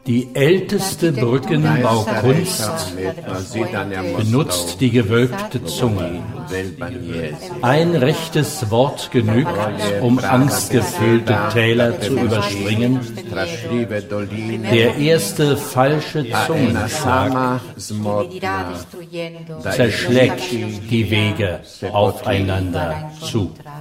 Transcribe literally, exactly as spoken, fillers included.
Die älteste Brückenbaukunst benutzt die gewölbte Zunge. Ein rechtes Wort genügt, um angstgefüllte Täler zu überspringen. Der erste falsche Zungenschlag zerschlägt die Wege aufeinander zu.